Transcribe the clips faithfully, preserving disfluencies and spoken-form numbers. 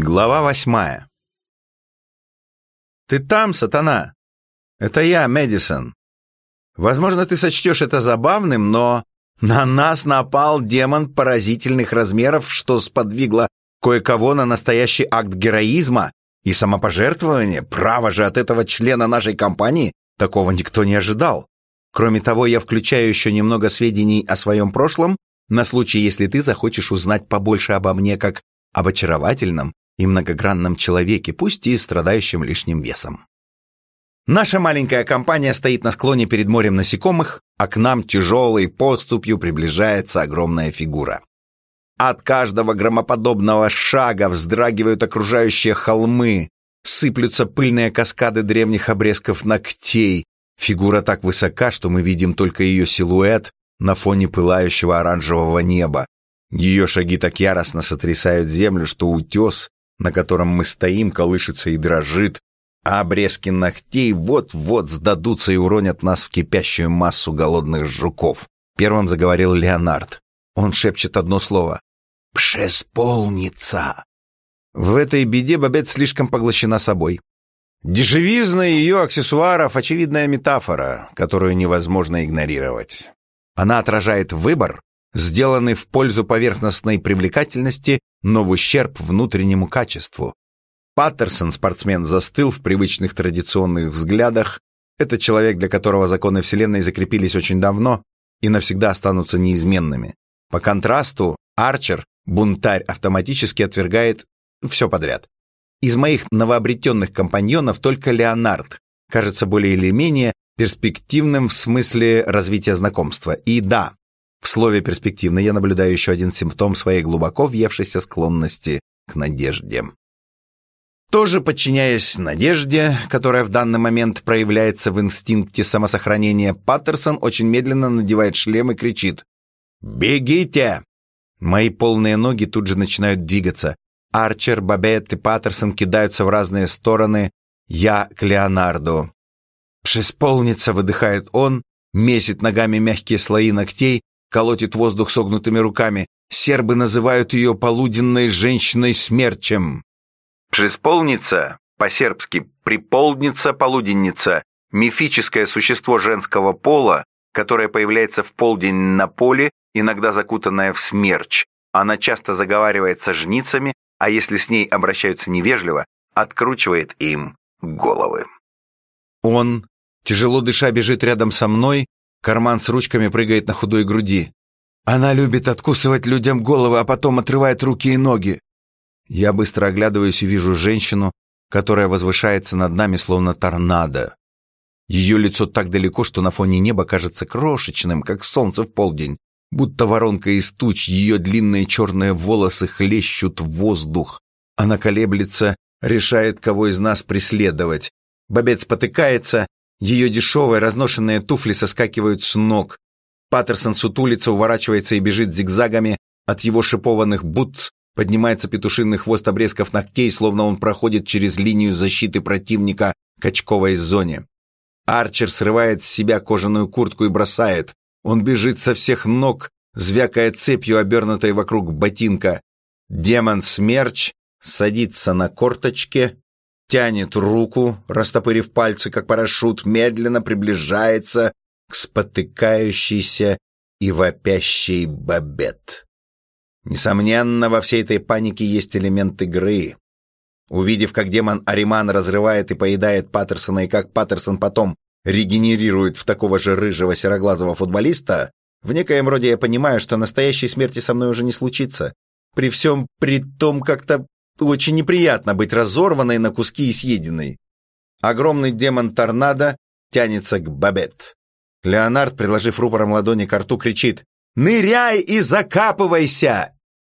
Глава восьмая. «Ты там, сатана? Это я, Мэдисон. Возможно, ты сочтешь это забавным, но на нас напал демон поразительных размеров, что сподвигло кое-кого на настоящий акт героизма и самопожертвования. Право же, от этого члена нашей компании такого никто не ожидал. Кроме того, я включаю еще немного сведений о своем прошлом на случай, если ты захочешь узнать побольше обо мне как об очаровательном и многогранном человеке, пусть и страдающем лишним весом. Наша маленькая компания стоит на склоне перед морем насекомых, а к нам тяжелой поступью приближается огромная фигура. От каждого громоподобного шага вздрагивают окружающие холмы, сыплются пыльные каскады древних обрезков ногтей. Фигура так высока, что мы видим только ее силуэт на фоне пылающего оранжевого неба. Ее шаги так яростно сотрясают землю, что утес, на котором мы стоим, колышется и дрожит, а обрезки ногтей вот-вот сдадутся и уронят нас в кипящую массу голодных жуков. Первым заговорил Леонард. Он шепчет одно слово: «Пшесполница». В этой беде Бабет слишком поглощена собой. Дешевизна ее аксессуаров — очевидная метафора, которую невозможно игнорировать. Она отражает выбор, сделанный в пользу поверхностной привлекательности, но в ущерб внутреннему качеству. Паттерсон, спортсмен, застыл в привычных традиционных взглядах. Это человек, для которого законы Вселенной закрепились очень давно и навсегда останутся неизменными. По контрасту, Арчер, бунтарь, автоматически отвергает все подряд. Из моих новообретенных компаньонов только Леонард кажется более или менее перспективным в смысле развития знакомства. И да, в слове «перспективный» я наблюдаю еще один симптом своей глубоко въевшейся склонности к надежде. Тоже подчиняясь надежде, которая в данный момент проявляется в инстинкте самосохранения, Паттерсон очень медленно надевает шлем и кричит: «Бегите!». Мои полные ноги тут же начинают двигаться. Арчер, Бабет и Паттерсон кидаются в разные стороны. Я к Леонарду. «Пшесполница», — выдыхает он, месит ногами мягкие слои ногтей, колотит воздух согнутыми руками. Сербы называют ее полуденной женщиной-смерчем. Пшесполница, по-сербски приполдница, полуденница, мифическое существо женского пола, которое появляется в полдень на поле, иногда закутанное в смерч. Она часто заговаривается жницами, а если с ней обращаются невежливо, откручивает им головы. Он, тяжело дыша, бежит рядом со мной, карман с ручками прыгает на худой груди. Она любит откусывать людям головы, а потом отрывает руки и ноги. Я быстро оглядываюсь и вижу женщину, которая возвышается над нами, словно торнадо. Ее лицо так далеко, что на фоне неба кажется крошечным, как солнце в полдень. Будто воронка из туч, ее длинные черные волосы хлещут в воздух. Она колеблется, решает, кого из нас преследовать. Бабет спотыкается, ее дешевые разношенные туфли соскакивают с ног. Паттерсон сутулится, уворачивается и бежит зигзагами. От его шипованных бутс поднимается петушиный хвост обрезков ногтей, словно он проходит через линию защиты противника к очковой зоне. Арчер срывает с себя кожаную куртку и бросает. Он бежит со всех ног, звякая цепью, обернутой вокруг ботинка. Демон-смерч садится на корточке, тянет руку, растопырив пальцы, как парашют, медленно приближается к спотыкающейся и вопящей Бабет. Несомненно, во всей этой панике есть элемент игры. Увидев, как демон Ариман разрывает и поедает Паттерсона, и как Паттерсон потом регенерирует в такого же рыжего сероглазого футболиста, в некоем роде я понимаю, что настоящей смерти со мной уже не случится. При всем при том, как-то очень неприятно быть разорванной на куски и съеденной. Огромный демон-торнадо тянется к Бабет. Леонард, приложив рупором ладони к рту, кричит: «Ныряй и закапывайся!»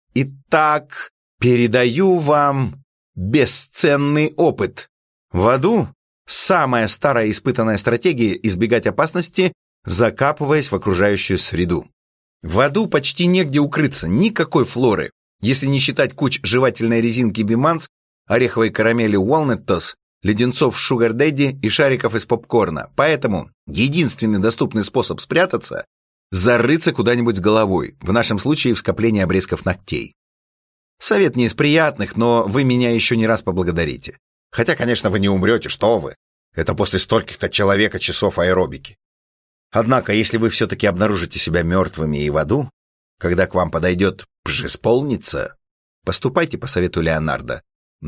Итак, передаю вам бесценный опыт. В аду самая старая испытанная стратегия — избегать опасности, закапываясь в окружающую среду. В аду почти негде укрыться, никакой флоры, если не считать куч жевательной резинки Биманс, ореховой карамели Walnut-Toss, леденцов Sugar Daddy и шариков из попкорна. Поэтому единственный доступный способ спрятаться — зарыться куда-нибудь с головой, в нашем случае в скопление обрезков ногтей. Совет не из приятных, но вы меня еще не раз поблагодарите. Хотя, конечно, вы не умрете, что вы. Это после стольких-то человека часов аэробики. Однако, если вы все-таки обнаружите себя мертвыми и в аду, когда к вам подойдет бжесполница, поступайте по совету Леонардо.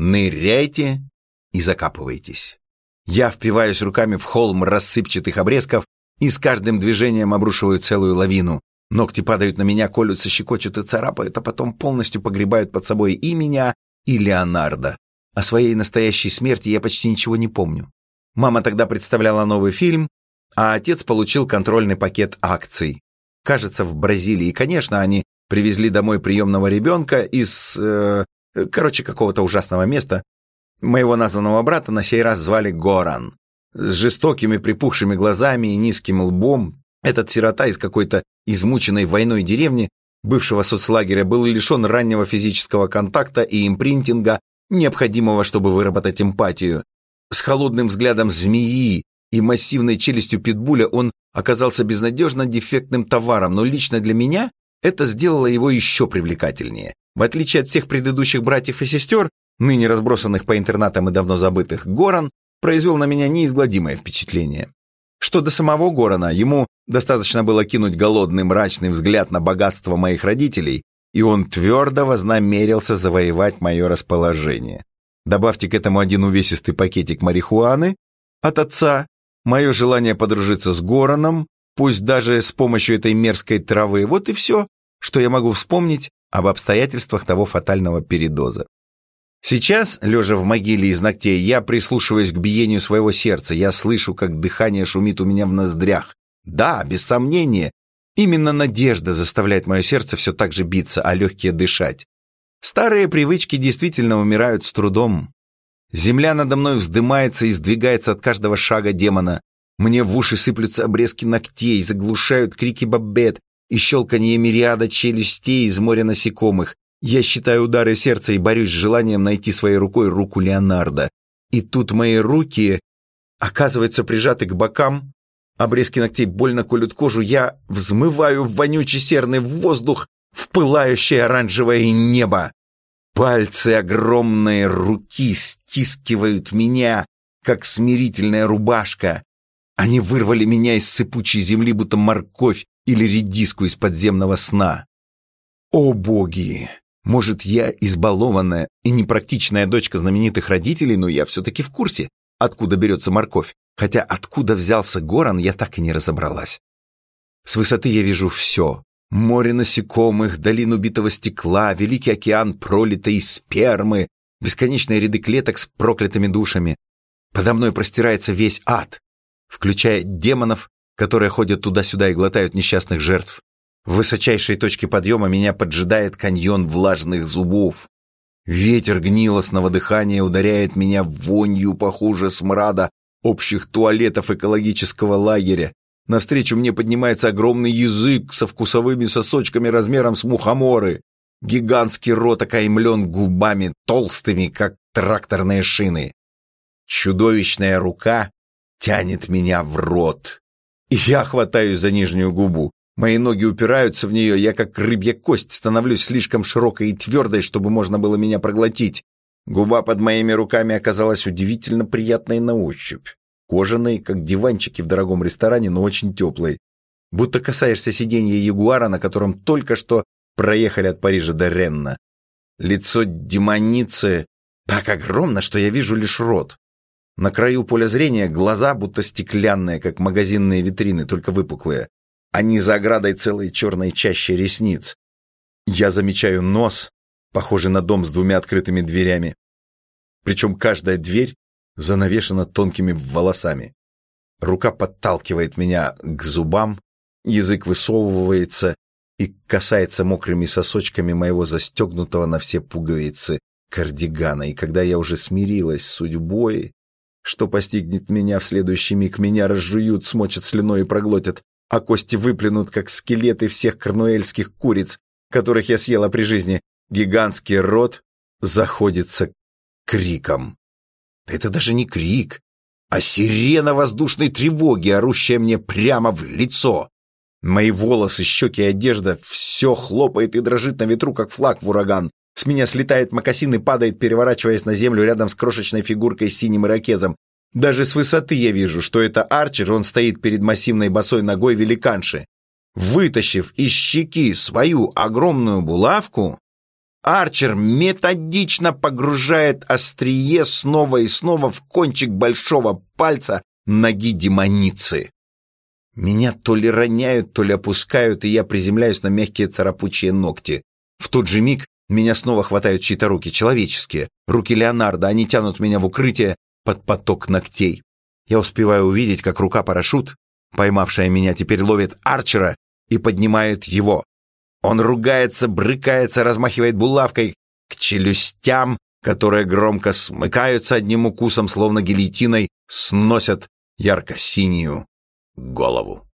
Ныряйте и закапывайтесь. Я впиваюсь руками в холм рассыпчатых обрезков и с каждым движением обрушиваю целую лавину. Ногти падают на меня, колются, щекочут и царапают, а потом полностью погребают под собой и меня, и Леонардо. О своей настоящей смерти я почти ничего не помню. Мама тогда представляла новый фильм, а отец получил контрольный пакет акций. Кажется, в Бразилии. И, конечно, они привезли домой приемного ребенка из, э, короче, какого-то ужасного места. Моего названного брата на сей раз звали Горан. С жестокими припухшими глазами и низким лбом этот сирота из какой-то измученной войной деревни бывшего соцлагеря был лишен раннего физического контакта и импринтинга, необходимого, чтобы выработать эмпатию. С холодным взглядом змеи и массивной челюстью питбуля он оказался безнадежно дефектным товаром, но лично для меня это сделало его еще привлекательнее. В отличие от всех предыдущих братьев и сестер, ныне разбросанных по интернатам и давно забытых, Горан произвел на меня неизгладимое впечатление. Что до самого Горана, ему достаточно было кинуть голодный мрачный взгляд на богатство моих родителей, и он твердо вознамерился завоевать мое расположение. Добавьте к этому один увесистый пакетик марихуаны от отца, мое желание подружиться с Гораном, пусть даже с помощью этой мерзкой травы, вот и все, что я могу вспомнить об обстоятельствах того фатального передоза. Сейчас, лежа в могиле из ногтей, я прислушиваюсь к биению своего сердца, я слышу, как дыхание шумит у меня в ноздрях. Да, без сомнения, именно надежда заставляет мое сердце все так же биться, а легкие дышать. Старые привычки действительно умирают с трудом. Земля надо мной вздымается и сдвигается от каждого шага демона. Мне в уши сыплются обрезки ногтей, заглушают крики Бабет и щелканье мириада челюстей из моря насекомых. Я считаю удары сердца и борюсь с желанием найти своей рукой руку Леонардо. И тут мои руки оказываются прижаты к бокам, обрезки ногтей больно колют кожу, я взмываю в вонючий серный воздух, в пылающее оранжевое небо. Пальцы огромной руки стискивают меня, как смирительная рубашка. Они вырвали меня из сыпучей земли, будто морковь или редиску из подземного сна. О боги! Может, я избалованная и непрактичная дочка знаменитых родителей, но я все-таки в курсе, откуда берется морковь. Хотя откуда взялся Горан, я так и не разобралась. С высоты я вижу все. Море насекомых, долину битого стекла, великий океан пролитой спермы, бесконечные ряды клеток с проклятыми душами. Подо мной простирается весь ад, включая демонов, которые ходят туда-сюда и глотают несчастных жертв. В высочайшей точке подъема меня поджидает каньон влажных зубов. Ветер гнилостного дыхания ударяет меня вонью похуже смрада общих туалетов экологического лагеря. Навстречу мне поднимается огромный язык со вкусовыми сосочками размером с мухоморы. Гигантский рот окаймлен губами толстыми, как тракторные шины. Чудовищная рука тянет меня в рот. И я хватаюсь за нижнюю губу. Мои ноги упираются в нее, я как рыбья кость становлюсь слишком широкой и твердой, чтобы можно было меня проглотить. Губа под моими руками оказалась удивительно приятной на ощупь. Кожаной, как диванчики в дорогом ресторане, но очень теплой. Будто касаешься сиденья ягуара, на котором только что проехали от Парижа до Ренна. Лицо демоницы так огромно, что я вижу лишь рот. На краю поля зрения глаза будто стеклянные, как магазинные витрины, только выпуклые. Они за оградой целой черной чащей ресниц. Я замечаю нос, похожий на дом с двумя открытыми дверями. Причем каждая дверь занавешена тонкими волосами. Рука подталкивает меня к зубам, язык высовывается и касается мокрыми сосочками моего застегнутого на все пуговицы кардигана. И когда я уже смирилась с судьбой, что постигнет меня в следующий миг, меня разжуют, смочат слюной и проглотят, а кости выплюнут, как скелеты всех корнуэльских куриц, которых я съела при жизни, гигантский рот заходится криком. Это даже не крик, а сирена воздушной тревоги, орущая мне прямо в лицо. Мои волосы, щеки и одежда — все хлопает и дрожит на ветру, как флаг в ураган. С меня слетает мокасин и падает, переворачиваясь на землю рядом с крошечной фигуркой с синим ирокезом. Даже с высоты я вижу, что это Арчер, он стоит перед массивной босой ногой великанши. Вытащив из щеки свою огромную булавку, Арчер методично погружает острие снова и снова в кончик большого пальца ноги демоницы. Меня то ли роняют, то ли опускают, и я приземляюсь на мягкие царапучие ногти. В тот же миг меня снова хватают чьи-то руки, человеческие, руки Леонардо, они тянут меня в укрытие под поток ногтей. Я успеваю увидеть, как рука-парашют, поймавшая меня, теперь ловит Арчера и поднимает его. Он ругается, брыкается, размахивает булавкой к челюстям, которые громко смыкаются одним укусом, словно гильотиной, сносят ярко-синюю голову.